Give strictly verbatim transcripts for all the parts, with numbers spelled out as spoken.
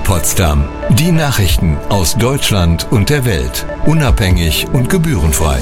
Potsdam. Die Nachrichten aus Deutschland und der Welt. Unabhängig und gebührenfrei.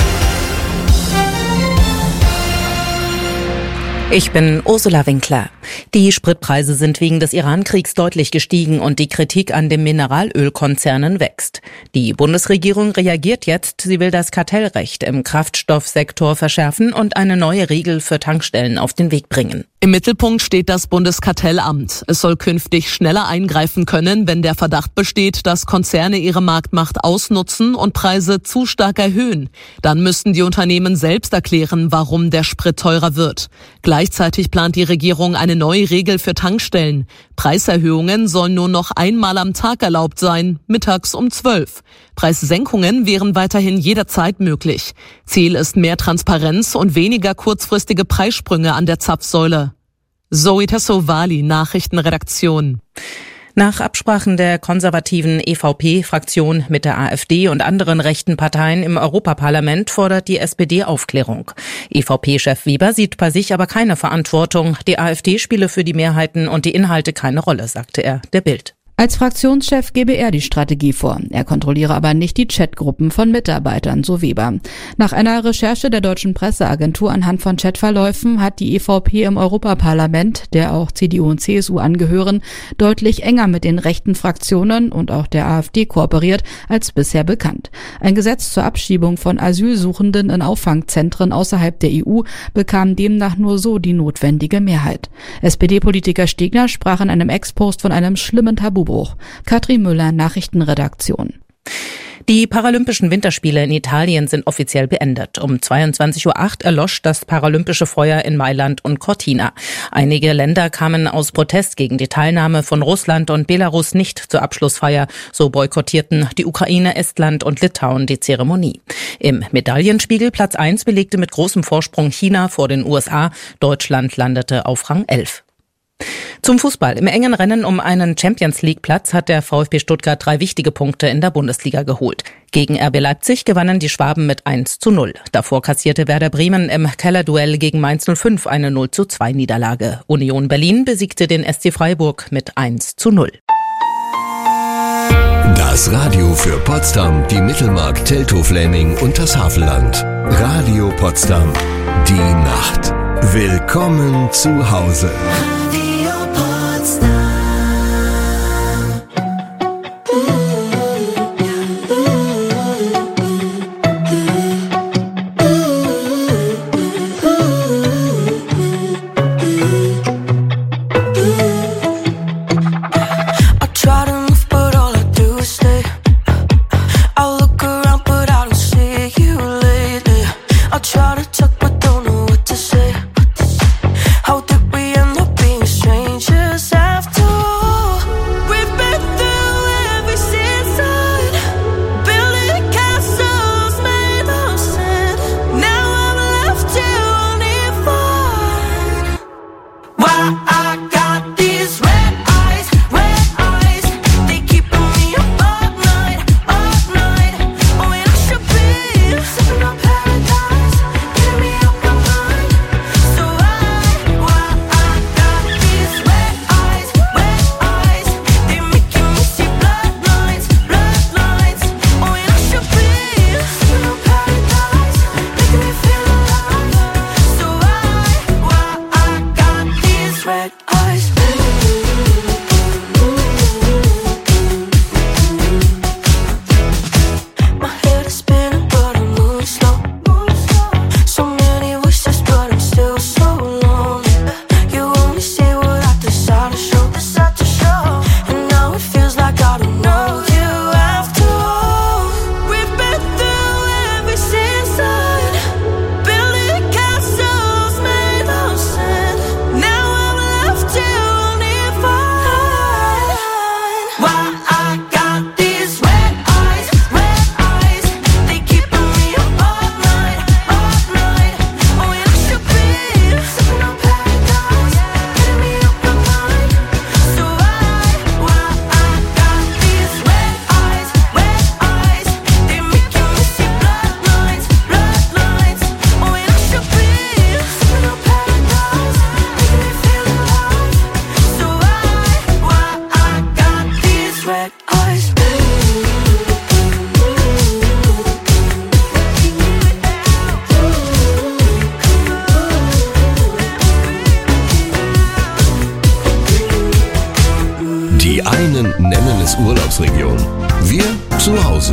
Ich bin Ursula Winkler. Die Spritpreise sind wegen des Iran-Kriegs deutlich gestiegen und die Kritik an den Mineralölkonzernen wächst. Die Bundesregierung reagiert jetzt. Sie will das Kartellrecht im Kraftstoffsektor verschärfen und eine neue Regel für Tankstellen auf den Weg bringen. Im Mittelpunkt steht das Bundeskartellamt. Es soll künftig schneller eingreifen können, wenn der Verdacht besteht, dass Konzerne ihre Marktmacht ausnutzen und Preise zu stark erhöhen. Dann müssten die Unternehmen selbst erklären, warum der Sprit teurer wird. Gleichzeitig plant die Regierung eine neue Regel für Tankstellen. Preiserhöhungen sollen nur noch einmal am Tag erlaubt sein, mittags um zwölf. Preissenkungen wären weiterhin jederzeit möglich. Ziel ist mehr Transparenz und weniger kurzfristige Preissprünge an der Zapfsäule. Zoe Tassovali, Nachrichtenredaktion. Nach Absprachen der konservativen E V P-Fraktion mit der AfD und anderen rechten Parteien im Europaparlament fordert die S P D Aufklärung. E V P-Chef Weber sieht bei sich aber keine Verantwortung. Die AfD spiele für die Mehrheiten und die Inhalte keine Rolle, sagte er der Bild. Als Fraktionschef gebe er die Strategie vor. Er kontrolliere aber nicht die Chatgruppen von Mitarbeitern, so Weber. Nach einer Recherche der deutschen Presseagentur anhand von Chatverläufen hat die E V P im Europaparlament, der auch C D U und C S U angehören, deutlich enger mit den rechten Fraktionen und auch der AfD kooperiert als bisher bekannt. Ein Gesetz zur Abschiebung von Asylsuchenden in Auffangzentren außerhalb der E U bekam demnach nur so die notwendige Mehrheit. S P D-Politiker Stegner sprach in einem Ex-Post von einem schlimmen Tabubruch. Katrin Müller, Nachrichtenredaktion. Die Paralympischen Winterspiele in Italien sind offiziell beendet. Um zweiundzwanzig Uhr acht erlosch das paralympische Feuer in Mailand und Cortina. Einige Länder kamen aus Protest gegen die Teilnahme von Russland und Belarus nicht zur Abschlussfeier. So boykottierten die Ukraine, Estland und Litauen die Zeremonie. Im Medaillenspiegel Platz eins belegte mit großem Vorsprung China vor den U S A. Deutschland landete auf Rang elf. Zum Fußball. Im engen Rennen um einen Champions-League-Platz hat der VfB Stuttgart drei wichtige Punkte in der Bundesliga geholt. Gegen R B Leipzig gewannen die Schwaben mit eins zu null. Davor kassierte Werder Bremen im Kellerduell gegen Mainz null fünf eine null zu zwei Niederlage. Union Berlin besiegte den S C Freiburg mit eins zu null. Das Radio für Potsdam, die Mittelmark, Teltow-Fläming und das Havelland. Radio Potsdam. Die Nacht. Willkommen zu Hause. How did we end up being strangers after red eyes. Die einen nennen es Urlaubsregion, wir zu Hause.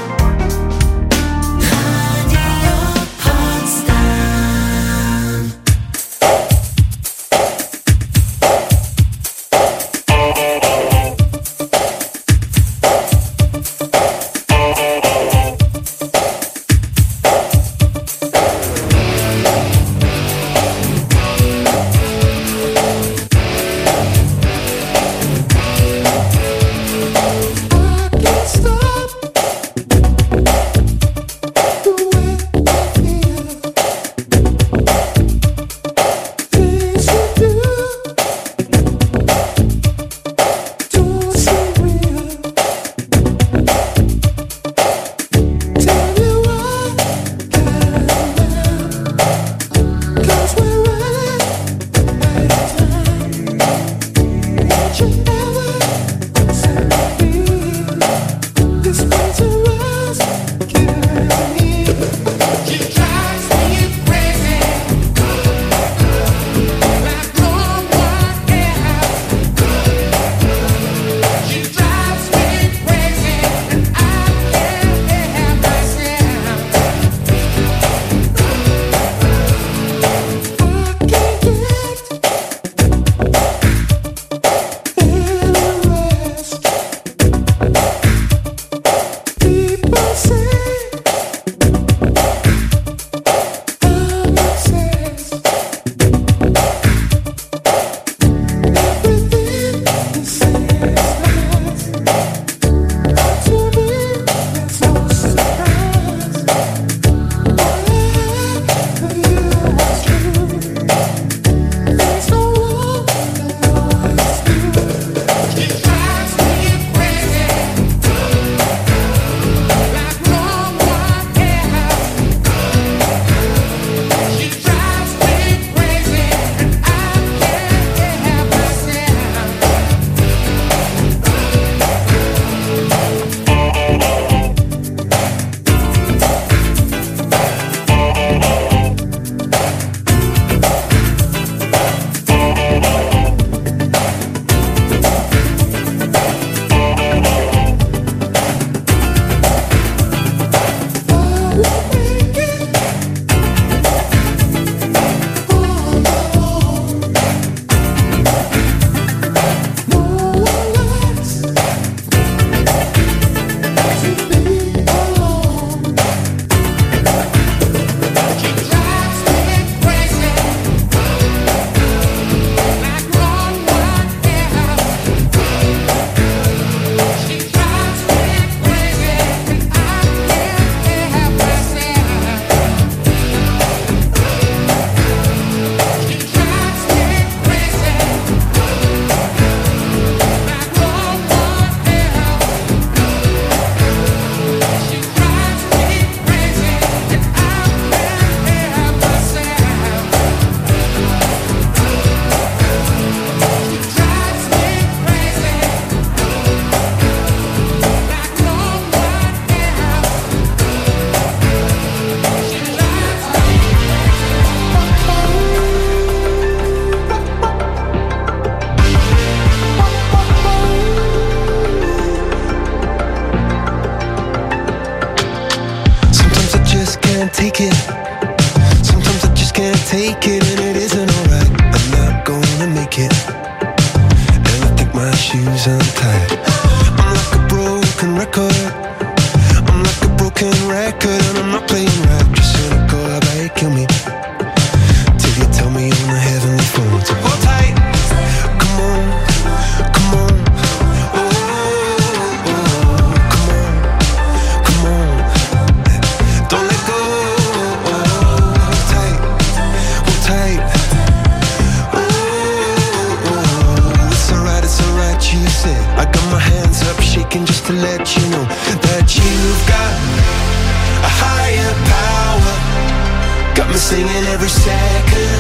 Singing every second,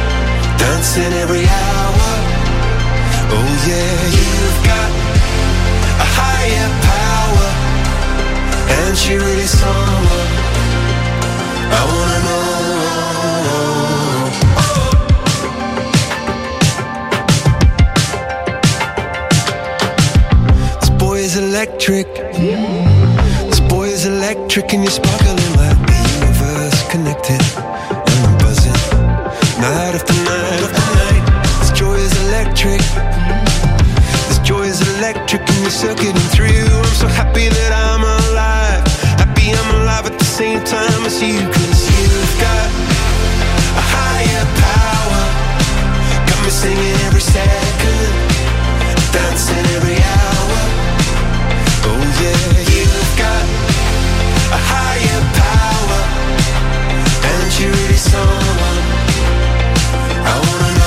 dancing every hour. Oh yeah, you've got a high she really someone I wanna know? This boy is electric. This boy is electric, and you're sparkling like the universe connected. And I'm buzzing night after night after night. This joy is electric. This joy is electric, and you're circuiting through. I'm so happy that I'm alive. Happy I'm alive at the same time as you. Cause you've got a higher power. Got me singing every second, dancing every hour. Oh yeah, you've got a higher power. And you're really someone I wanna know.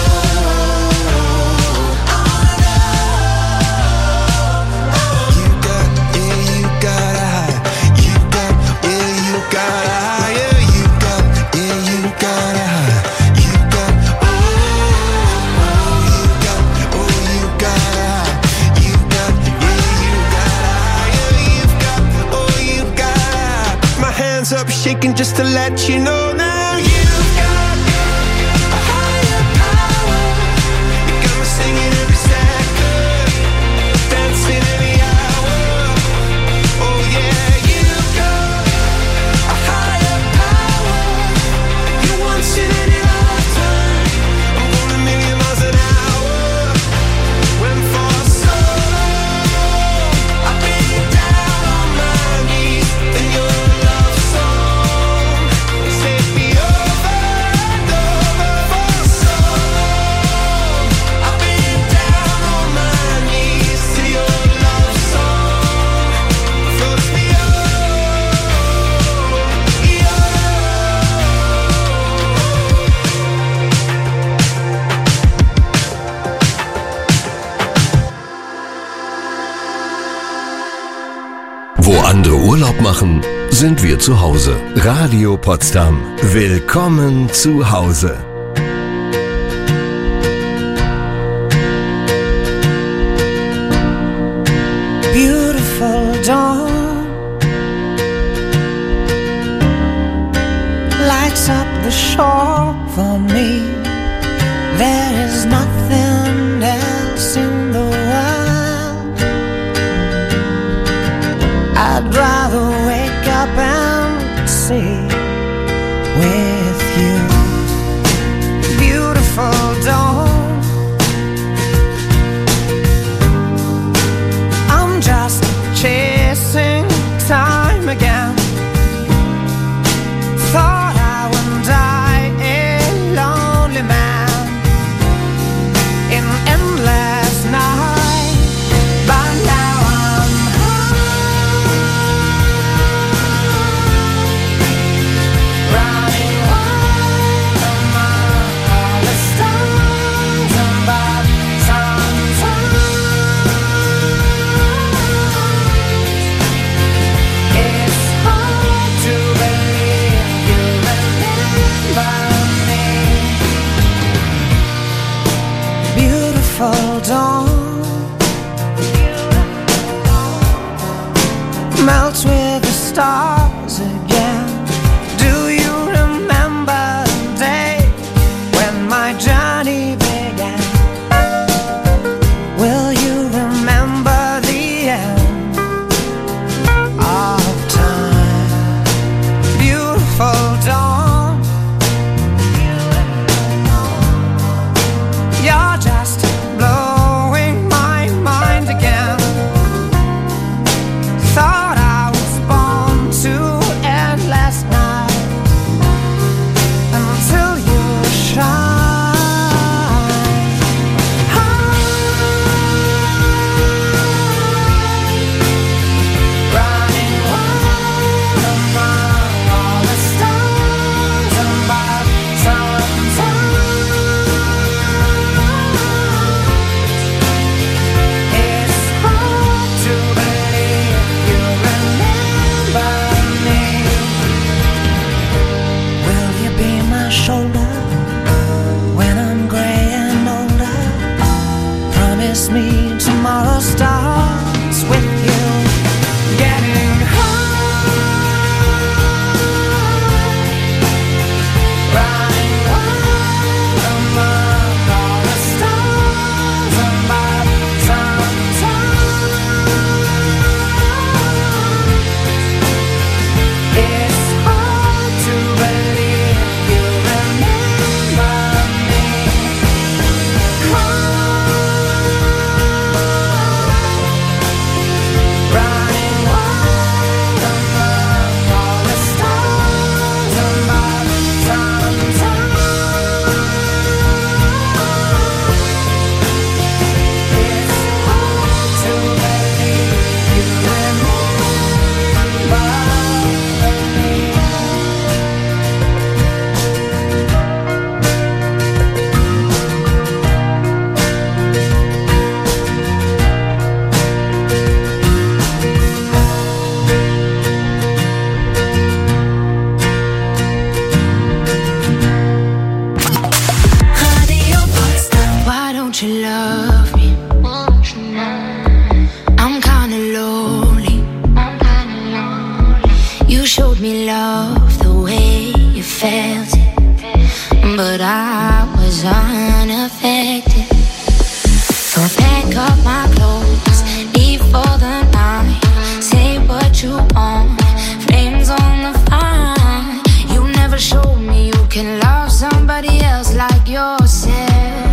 Up shaking just to let you know now you've got a higher power. You got me singing every second, dancing every hour. Oh yeah, you've got a higher power. You once in any lifetime. I'm going a million miles an hour. When for so long I've been down on my knees in your Wo andere Urlaub machen, sind wir zu Hause. Radio Potsdam. Willkommen zu Hause. Beautiful dawn lights up the shore for me. There is nothing else in the world. I'd rather wake up and see with you. Beautiful dawn, I'm just chasing time again. Thought I would die a lonely man in endless night, but now I'm high, running wild among all the stars above. Sometimes it's hard to believe you remember me. Beautiful dawn melts with the stars again. Do you remember the day when my journey began? Will you remember the end of time? Beautiful dawn, you're just blowing my mind again. Thought I was born to showed me love the way you felt it, but I was unaffected. So pack up my clothes, leave for the night. Say what you want, flames on the fire. You never showed me you can love somebody else like yourself.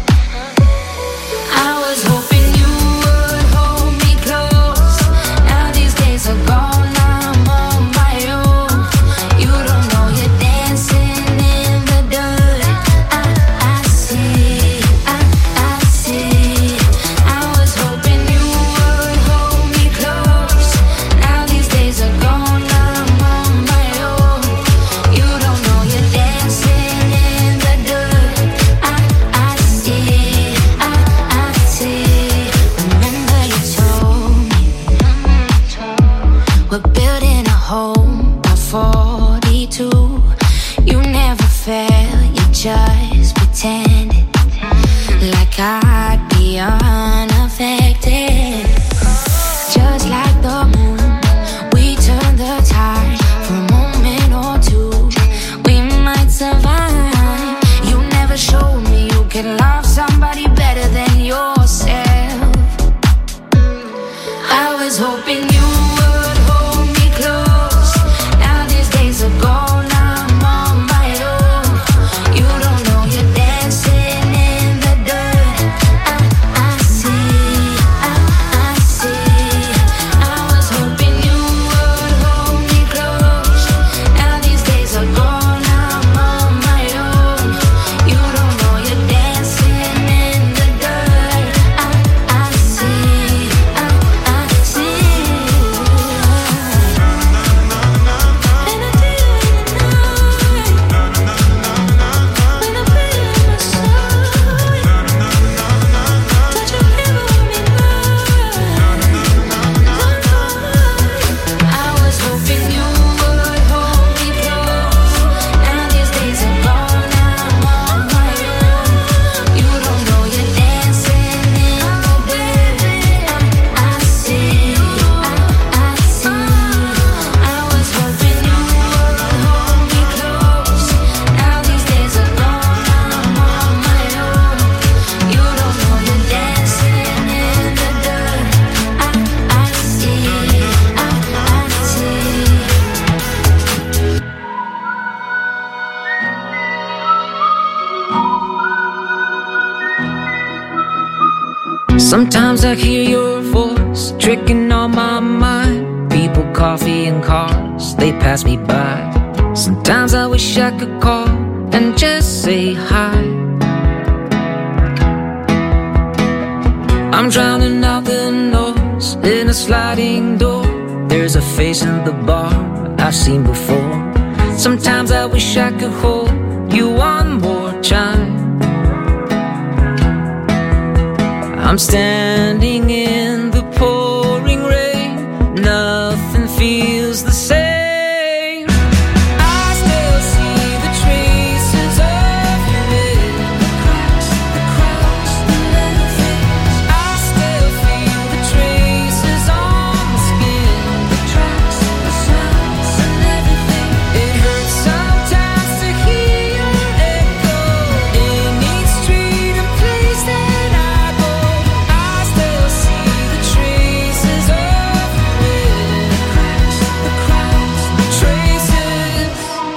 I was hoping you would hold me close. Now these days are gone, I'm on my own. You don't know you're dancing in the dirt. I, I see, I, I see. I was hoping you would hold me close. Now these days are gone, I'm on my own. You don't know you're dancing in the dirt. I, I see, I, I see. Remember you told me we're building a home by forty-two. You never fell, you just pretended like I'd be unaffected. Just like the moon, we turned the tide for a moment or two. We might survive. You never showed me you can love somebody better than yourself. I was hoping you would hold me close. Now these days are gone, I'm on my own. You don't know you're dancing in the dirt. I, I see, I, I see. I was hoping you would hold me close. Now these days are gone, I'm on my own. You don't know you're dancing in the dirt. I, I see, I, I see. And I feel in the night when I feel in my soul. Touch your hair on me now. I was hoping you would hold me close. Now these days are gone, I'm on my own. You don't know you're dancing in the dirt. I see, I, I see. I was hoping you would hold me close. Now these days are gone, I'm on my own. You don't know you're dancing in the dirt. I, I see, I, I see. Sometimes I hear your voice tricking on my mind. People, coffee, and cars, they pass me by. Sometimes I wish I could call and just say hi. I'm drowning out the noise in a sliding door. There's a face in the bar I've seen before. Sometimes I wish I could hold you one more time. I'm standing in the pouring rain. Nothing feels the same. I still see the traces of you in the cracks, the cracks, the little things. I still feel the traces on the skin, the tracks, the sounds, and everything. It hurts sometimes to hear your echo in each street and place that I go. I still see the traces of you in the cracks, the cracks, the traces.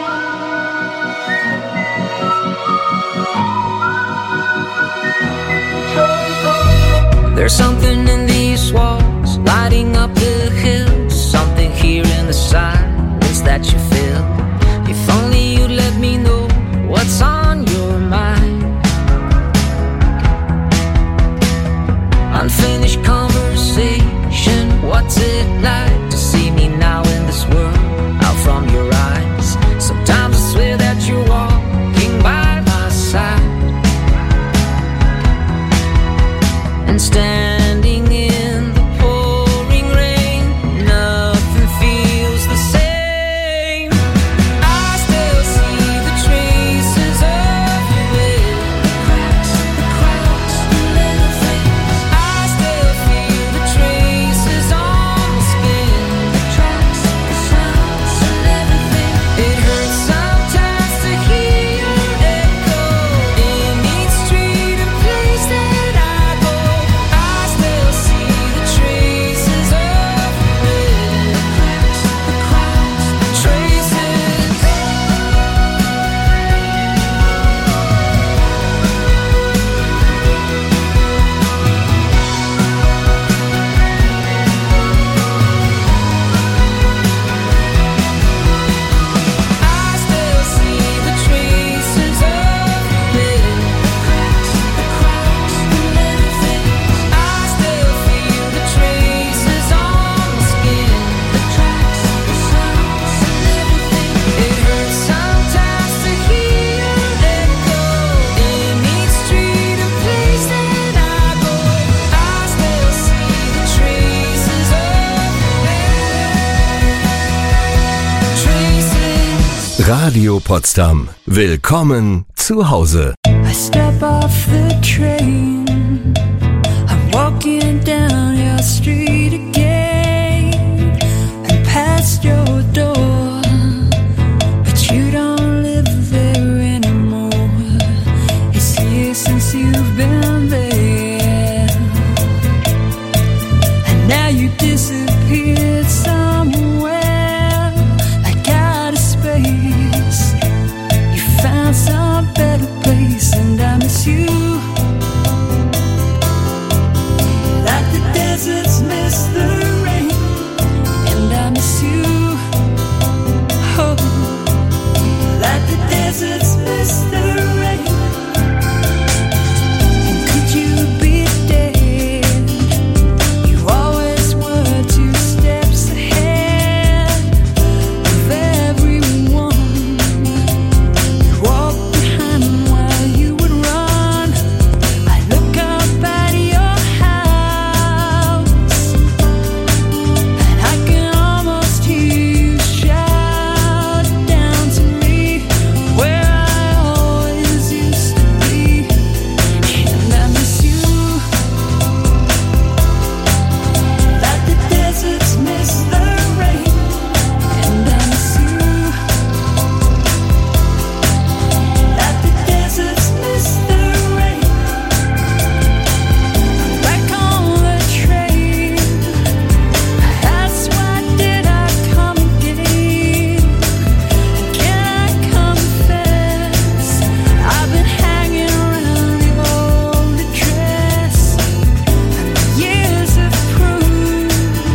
There's something in these walls lighting up the hills. Something here in the silence that you feel. If only you'd let me know what's on your mind. Unfinished conversation. What's it like to see me now in this world out from your eyes? Sometimes I swear that you're walking by my side. And standing in the pouring rain, nothing feels the same. Radio Potsdam. Willkommen zu Hause. I step off the train. I'm walking down your street again and past your door, but you don't live there anymore. It's years since you've been there, and now you disappeared somewhere like out of space. You found some better place, and I miss you like the deserts miss the rain, and I miss you, oh, like the deserts miss the rain. And could you be dead? You always were two steps ahead of everyone. You walked behind while you would run. I look up at your house, and I can almost hear you shout down to me where I always used to be. And I miss you like the deserts miss the rain, and I miss you like the deserts miss the rain. I'm back on the train. That's why did I come again? Can I confess? I've been hanging around the old address, and the years have proved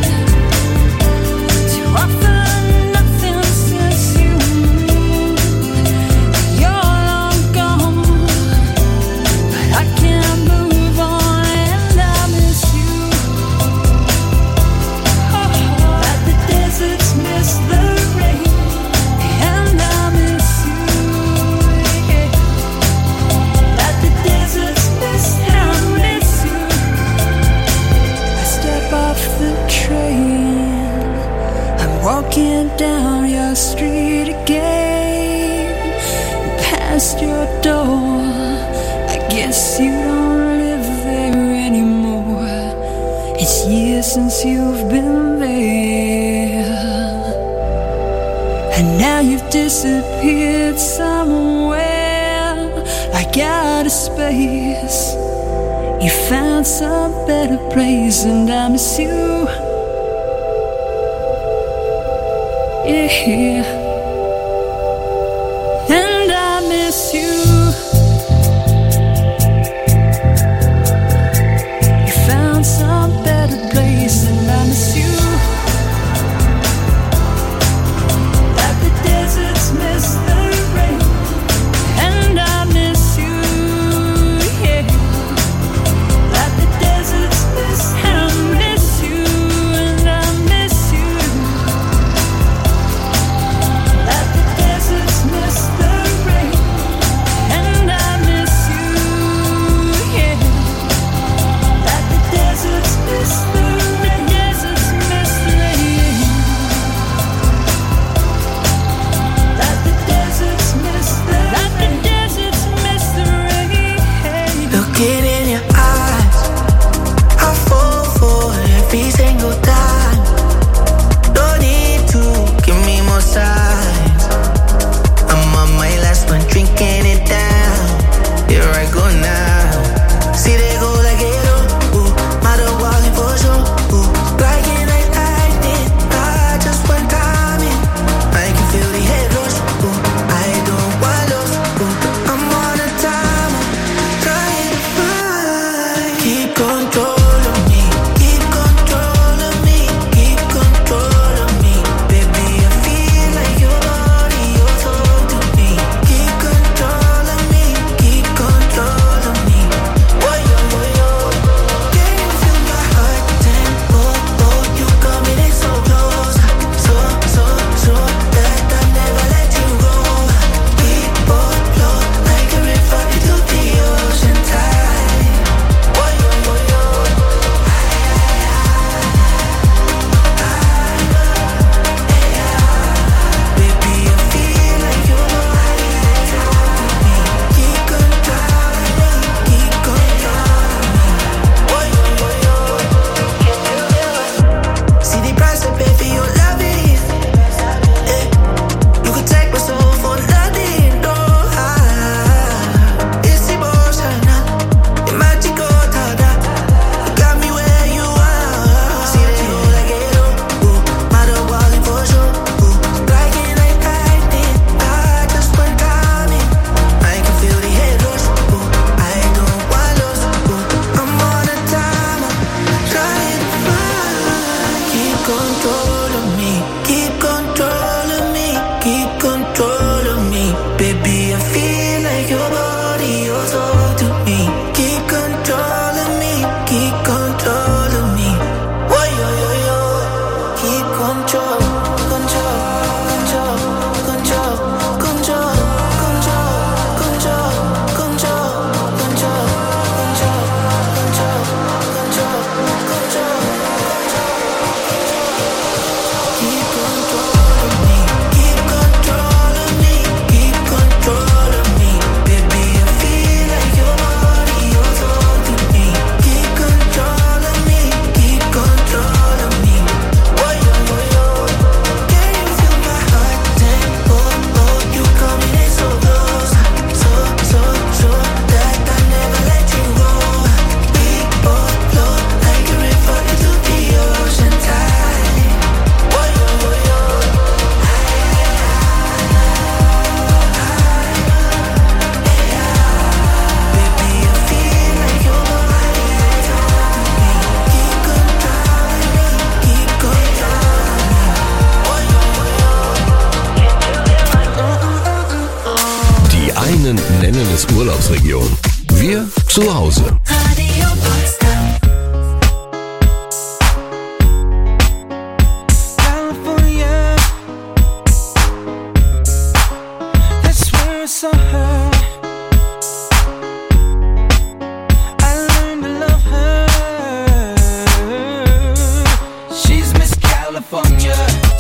to offer nothing since you moved. You're long gone, but I can't move on, and I miss you. Oh, like the deserts miss the rain, and I miss you. Yeah. Like the deserts miss, I miss you. I step off the train. I'm walking down your street again, past your door. I guess you don't live there anymore. It's years since you've been there, and now you've disappeared somewhere like out of space. You found some better place, and I miss you. Yeah, and I miss you. You found some better place, and I miss you like the deserts miss the rain, and I miss you. Yeah, like the deserts miss, I miss you, and I miss you. control of me, keep control of me, keep control of me. Baby, I feel like your body owes all to me. Keep control of me, keep control of me. Whoa, yo, yo, yo. Keep control, control, control, control, control, control, control, control, control, control, control, control, control. Keep control of me, keep control of me, keep control of me. Baby, I feel like your body owes all to me. Keep control of me, keep control of me. Whoa, yo, yo, yo. Can you feel my heart tempo? Oh, you coming in so close, so, so, so that I never let you go. We both float like a river into the ocean tide. Whoa, yo, yo, yo. Baby, I feel like your body owes all to me. Keep control of me, keep control of me. Whoa, yo, yo, yo. Die einen nennen es Urlaubsregion. Wir zu Hause. Radio Potsdam. California, that's where I saw her. I learned to love her. She's Miss California,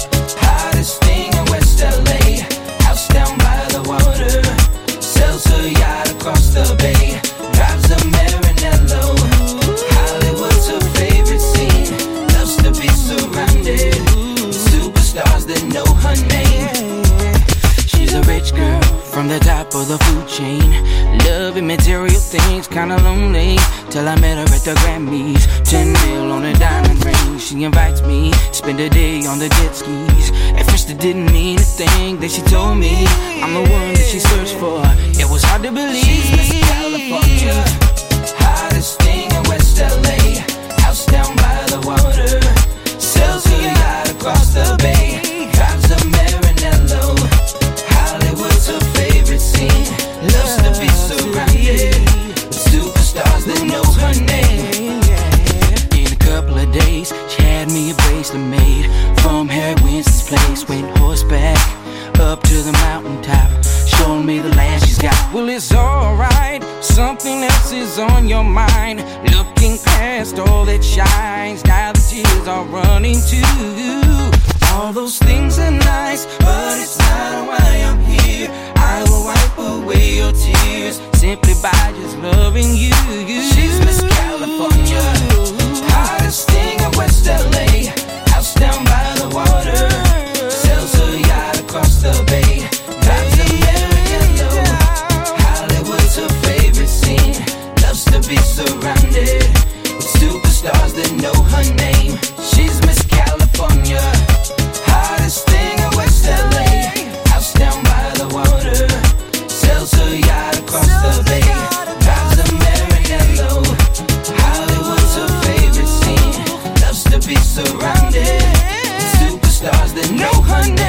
hottest thing in West L A. House down by the water, sells her yacht across the bay, drives a Maranello. Hollywood's her favorite scene, loves to be surrounded with superstars that know her name. She's a rich girl from the top of the food chain, loving material things, kinda lonely, till I met her at the Grammys. Ten mil on a diamond ring, she invites me, spend a day on the jet skis. At first it didn't mean a thing, then she told me I'm the one that she searched for. It was hard to believe. She's Miss California, hottest thing in West L A. House down by the water, sells her yacht across the bay, drives a Maranello. Hollywood's her favorite scene, loves to be surrounded with superstars that know her name. In a couple of days, she had me a bracelet made from Harry Winston's place. Went horseback up to the mountaintop, showing me the land she's got. Well, it's alright, something else is on your mind. Looking past all that shines, now the tears are running too. All those things are nice, but it's not why I'm here. I will wipe away your tears simply by just loving you. She's Miss California, hottest thing in West L A. House down by the water, sells her yacht across the bay, drives a Maranello. Hollywood's her favorite scene, loves to be surrounded with superstars that know her name. She's Miss California, hottest thing in West L A. House down by the water, sells her yacht across the bay, drives a Maranello. Hollywood's her favorite scene, loves to be surrounded with superstars that know her name.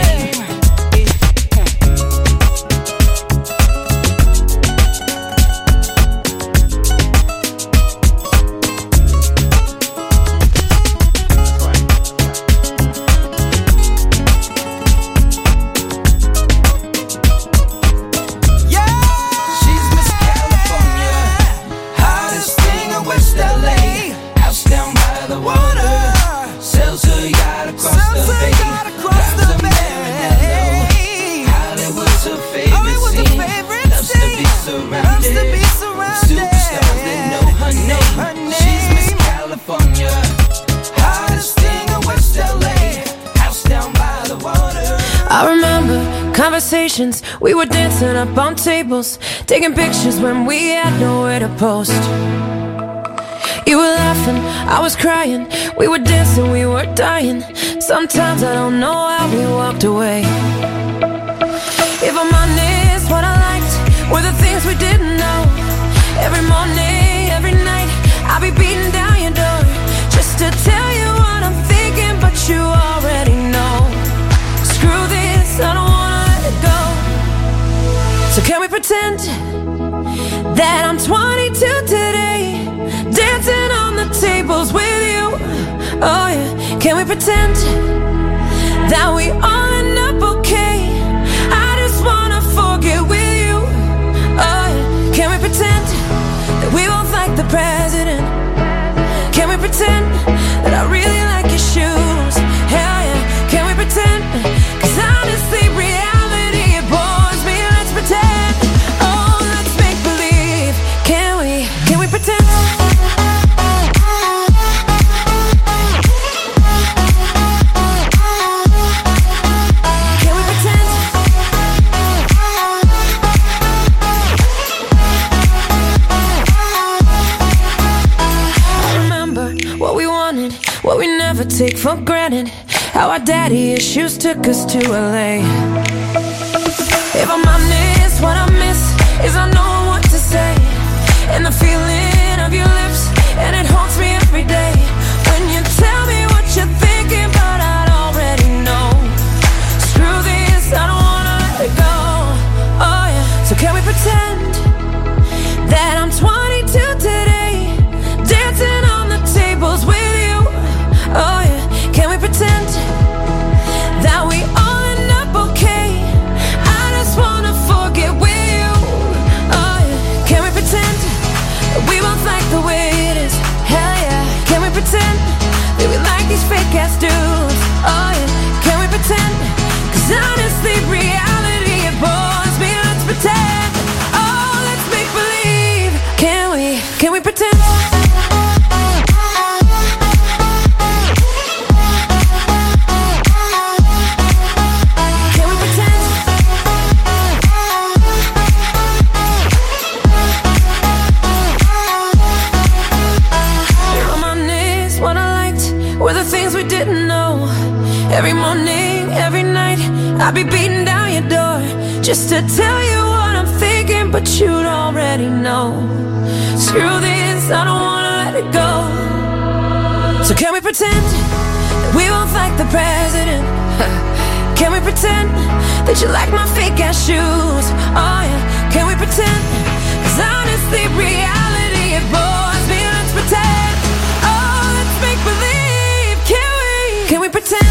She's Miss California, hottest thing in West L A. House down by the water, sells her yacht across the bay, drives a Maranello. Hollywood's her favorite scene, loves to be surrounded with superstars that know her name. She's Miss California, hottest thing in West L A. House down by the water. I remember conversations, we were dancing up on tables, taking pictures when we had nowhere to post. You were laughing, I was crying, we were dancing, we were dying. Sometimes I don't know how we walked away. If I'm honest, what I liked were the things we didn't know. Every morning, every night, I'll be beating down your door just to tell you what I'm thinking, but you are pretend that we all end up okay? I just wanna forget with you. Oh, yeah. Can we pretend that we both like the president? Can we pretend that I really like your shoes? Hell yeah. Can we pretend? 'Cause honestly, reality, it bores me. Let's pretend. Oh, let's make believe. Can we? Can we pretend? What we never take for granted. How our daddy issues took us to L A. If I'm honest, what I miss is I know what to say. And the feeling of your lips, and it haunts me every day. When you tell me what you're thinking, but I'd already know. Screw this, I don't wanna let it go. Oh yeah, so can we pretend that I'm twenty-two today, dancing on the tables with you? Oh yeah, can we pretend that we all end up okay? I just wanna forget with you. Oh yeah, can we pretend that we both like the way it is? Hell yeah, can we pretend that we like these fake ass dudes? Oh yeah, can we pretend? 'Cause honestly, reality, it bores me. Let's pretend. Oh, let's make believe. Can we? Can we pretend? Every morning, every night, I'll be beating down your door just to tell you what I'm thinking, but you'd already know. Screw this, I don't wanna let it go. So can we pretend that we both like the president? Can we pretend that you like my fake ass shoes? Oh yeah, can we pretend? 'Cause honestly, reality, it bores me. Let's pretend. Oh, let's make believe. Can we? Can we pretend?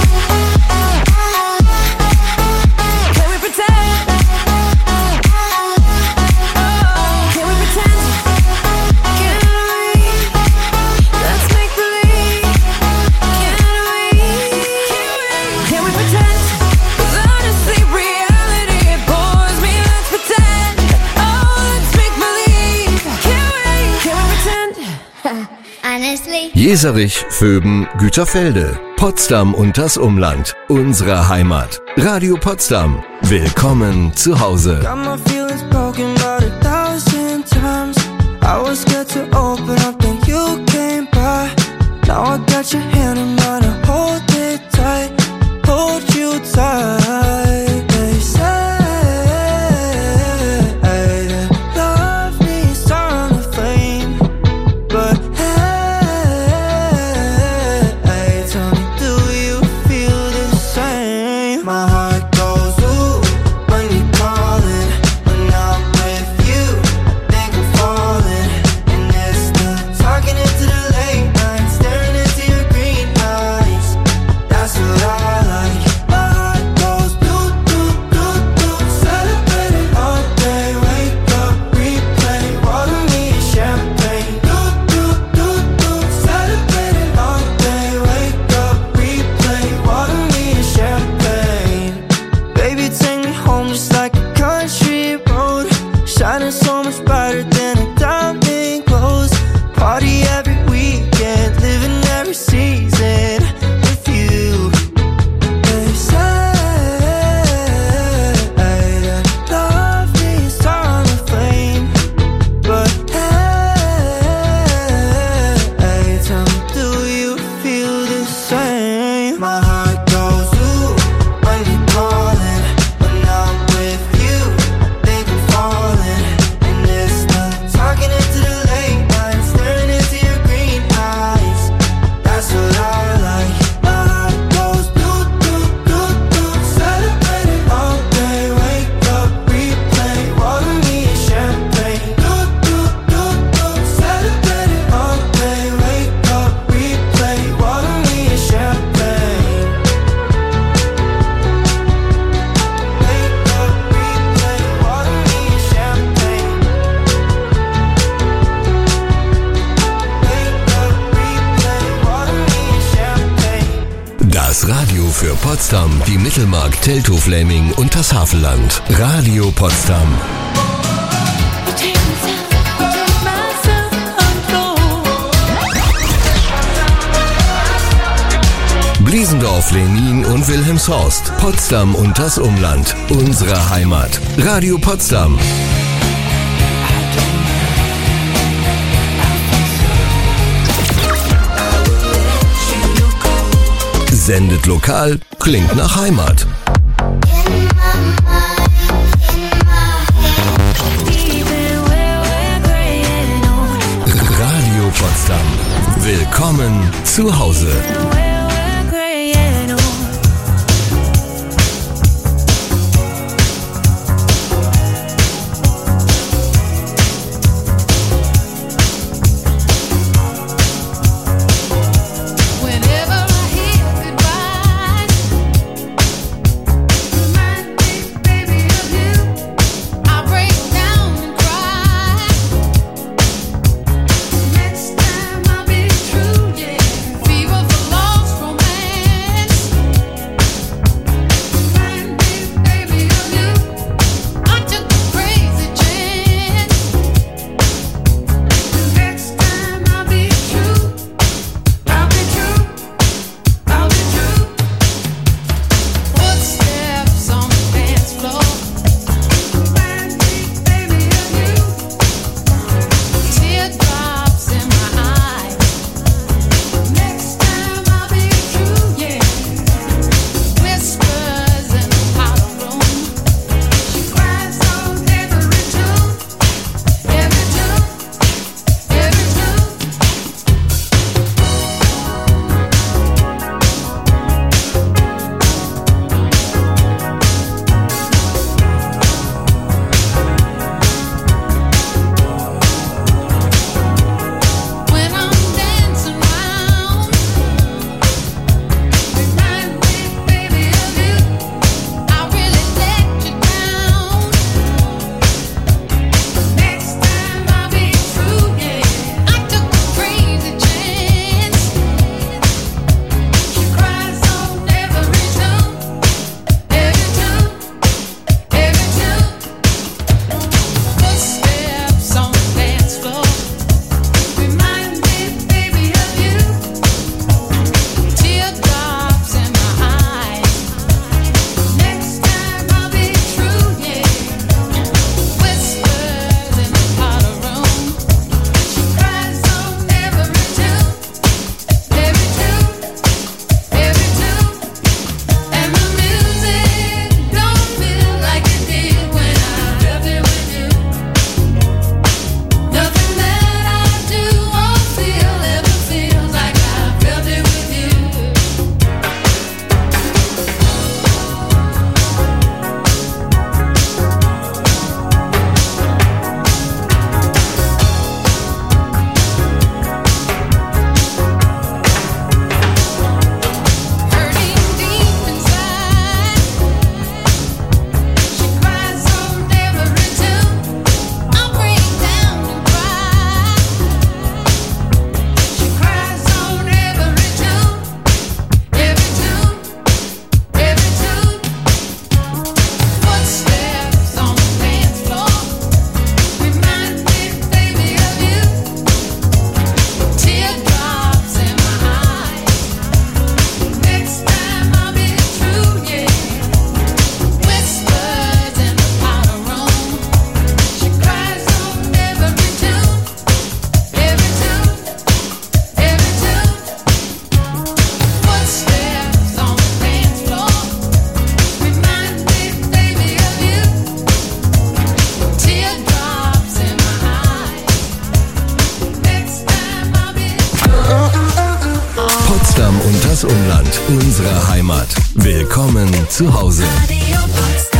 Jeserich, Vöben, Güterfelde, Potsdam und das Umland, unsere Heimat. Radio Potsdam, willkommen zu Hause. Got my feelings broken about a thousand times. I was scared to open up, then you came by. Now I got your hand in mine, I hold it tight, hold you tight. They say that love needs time to flame, but green Das Radio für Potsdam, die Mittelmark, Teltow-Fläming und das Havelland. Radio Potsdam. Bliesendorf, Lenin und Wilhelmshorst. Potsdam und das Umland. Unsere Heimat. Radio Potsdam. Sendet lokal, klingt nach Heimat. Radio Potsdam. Willkommen zu Hause. Potsdam und das Umland. Unsere Heimat. Willkommen zu Hause. Radio Potsdam.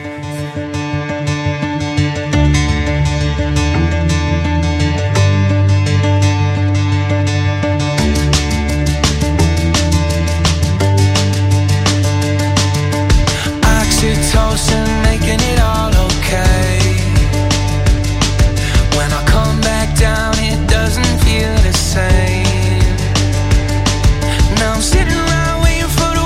Oxytocin making it all okay. When I come back down, it doesn't feel the same. Now I'm sitting around waiting for the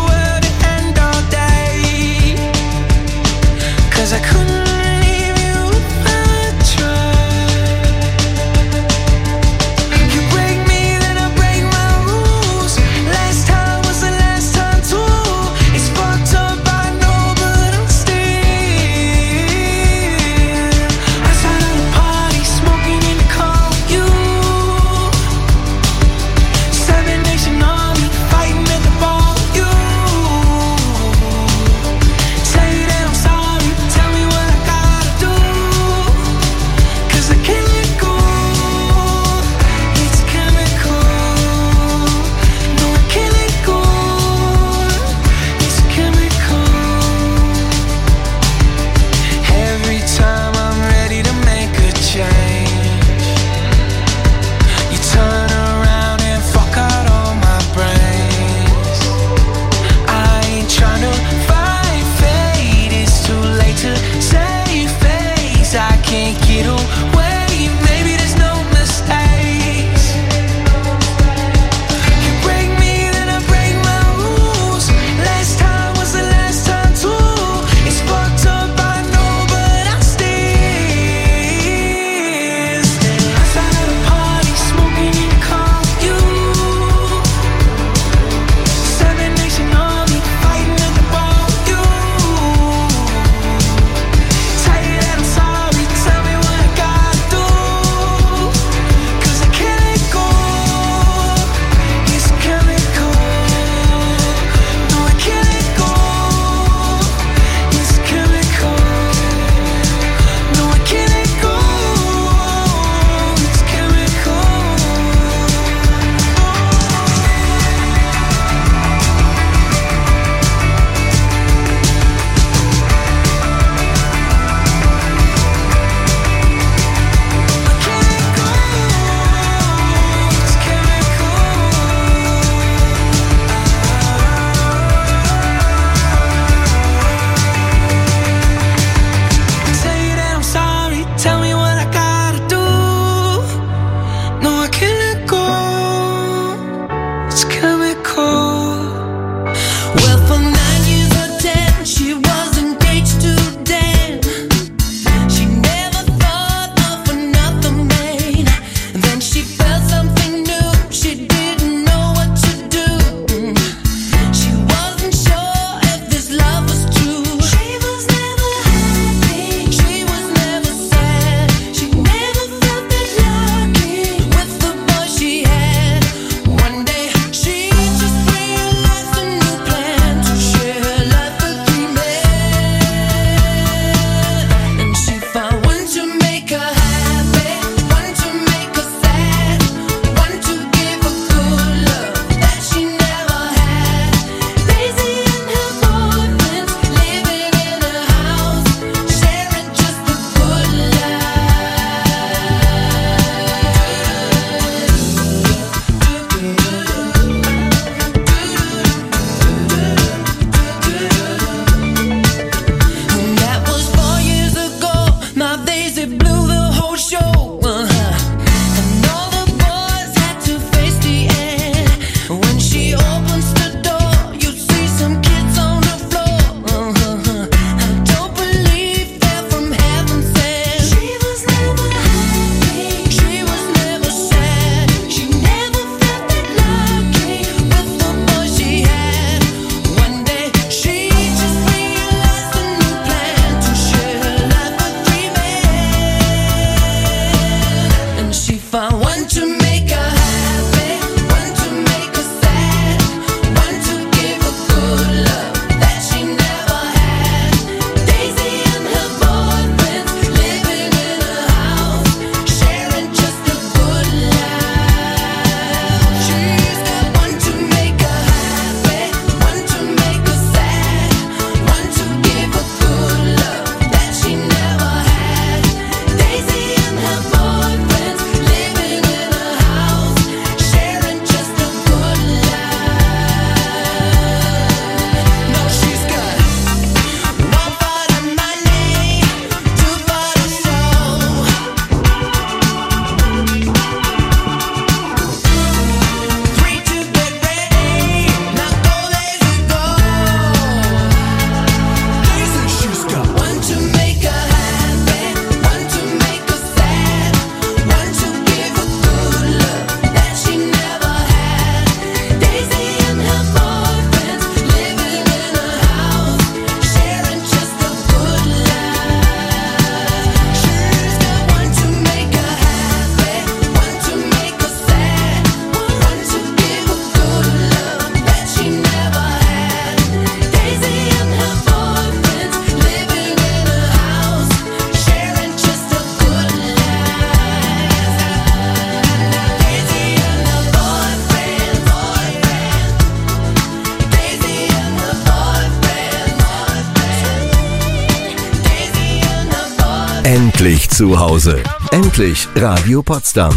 Endlich zu Hause. Endlich Radio Potsdam.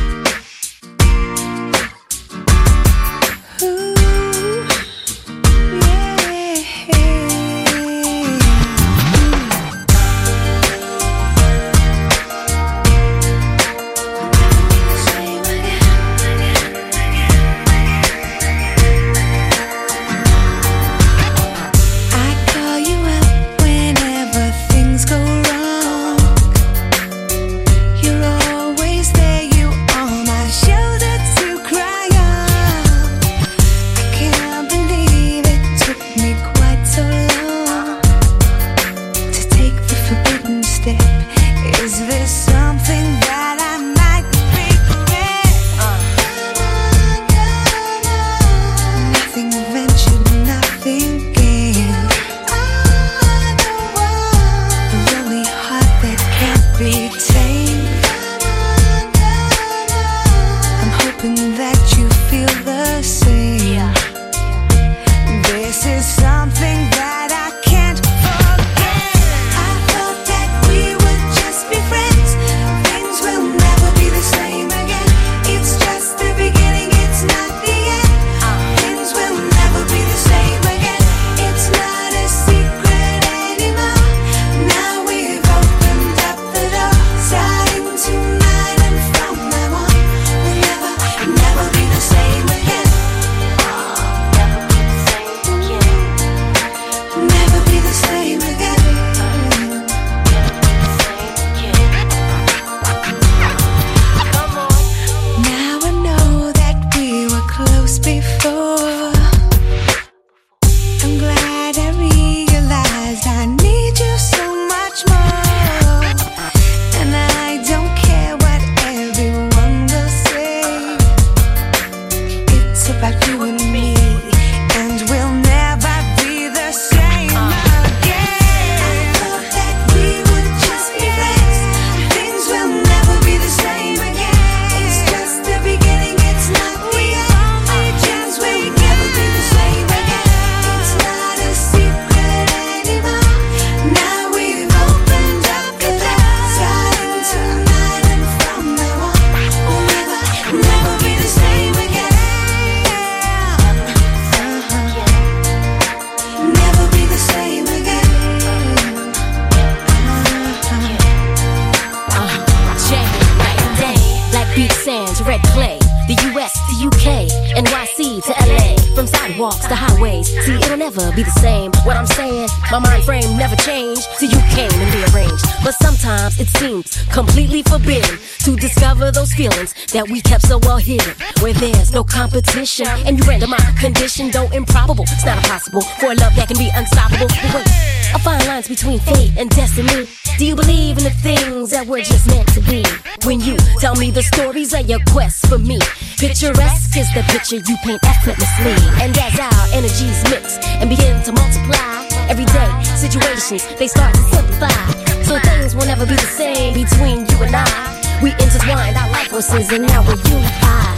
sidewalks to highways. See, it'll never be the same. What I'm saying, my mind frame never changed till you came and rearranged. But sometimes it seems completely forbidden to discover those feelings that we kept so well hidden, where there's no competition and you render my condition, though improbable. It's not impossible for a love that can be unstoppable. But wait, I find lines between fate and destiny. Do you believe in the things that we're just meant to be? When you tell me the stories of your quest for me, picturesque is the picture you paint effortlessly. And as our energies mix and begin to multiply, everyday situations, they start to simplify. So things will never be the same between you and I. We intertwined our life forces and now we're unified.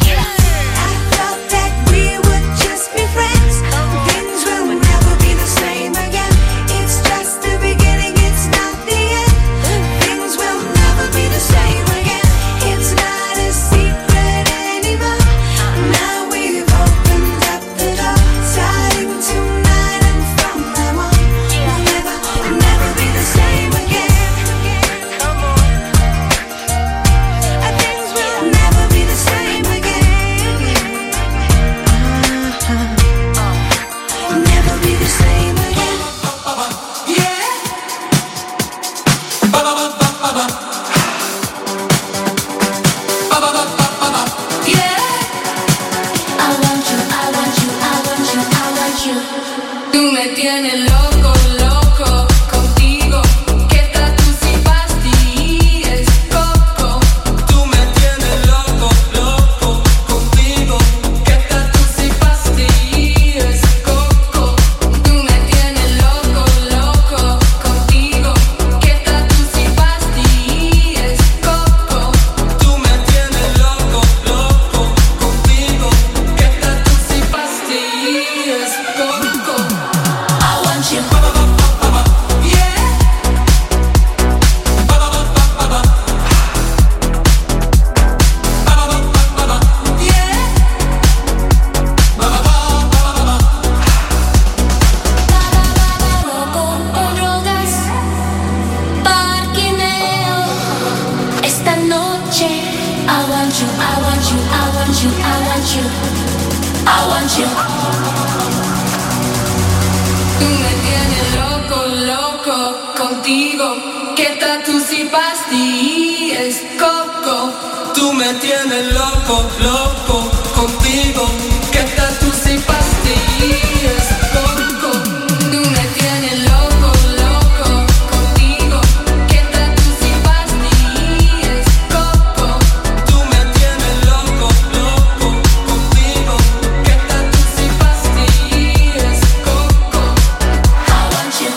I thought that we would just be friends. Things will never be the same again. It's just the beginning, it's not the end. Things will never be the same again. It's not a secret anymore. Now we've opened up the door, starting tonight and from now on, we'll never, never be the same again. Come on. Things will never be the same again. Uh-huh. Never be the same again. Yeah. Yeah. I want you, I want you, I want you, I want you. Tú me tienes loco, loco contigo. Que tatu si pastillas, coco. Tú me tienes loco, loco contigo. Que tatu si pastillas, coco. Tú me tienes loco, loco contigo. Que tatu si pastillas, coco. Tú me tienes loco, loco contigo. Que tatu si pastillas, coco. I want you, I want you. Tú me tienes loco, loco contigo. ¿Qué tal tú si pastillas coco? Tú me tienes loco, loco contigo. ¿Qué tal tú si pastillas coco? Tú me tienes loco, loco contigo. ¿Qué tal tú si pastillas coco? Tú me tienes loco, loco contigo. ¿Qué tal tú si pastillas coco? I want you.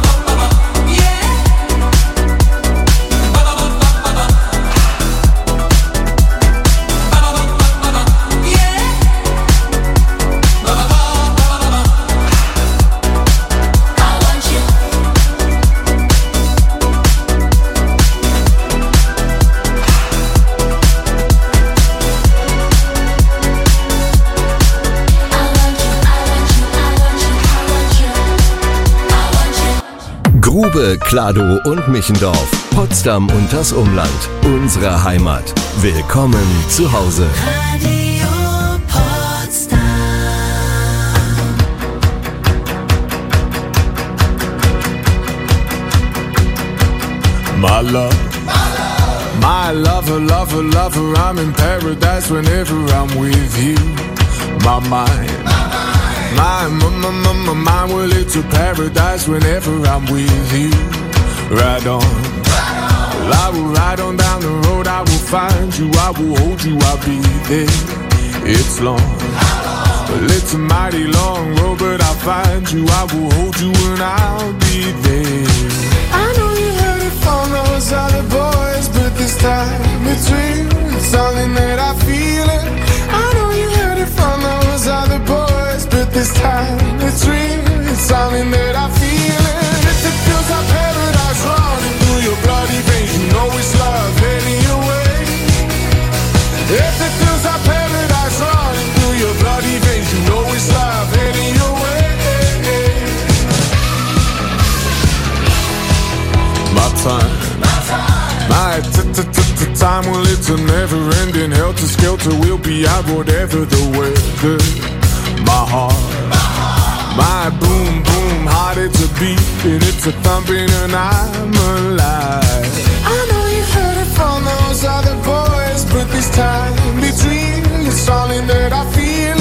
Grube, Kladow und Michendorf, Potsdam und das Umland, unsere Heimat. Willkommen zu Hause. Radio Potsdam. My love, my lover, lover, lover, I'm in paradise whenever I'm with you. My mind, my, my, my, my, my mind, well, it's a paradise whenever I'm with you. Ride on, well, I will ride on down the road, I will find you, I will hold you, I'll be there. It's long, well, it's a mighty long road, but I'll find you, I will hold you, and I'll be there. I know you heard it from those other boys, but this time it's real, it's something that I feel it. I know you heard it from those other boys, but this time it's real, it's something that I feel it. If it feels like paradise running through your bloody veins, you know it's love heading your way. If it feels like paradise running through your bloody veins, you know it's love heading your way. My time, my t-t-t-t-time, well, it's a never-ending helter-skelter. We'll be out whatever the weather. My heart, my boom, boom, heart, it's a beat and it's a thumping and I'm alive. I know you heard it from those other boys, but this time it's real, it's something that I feel.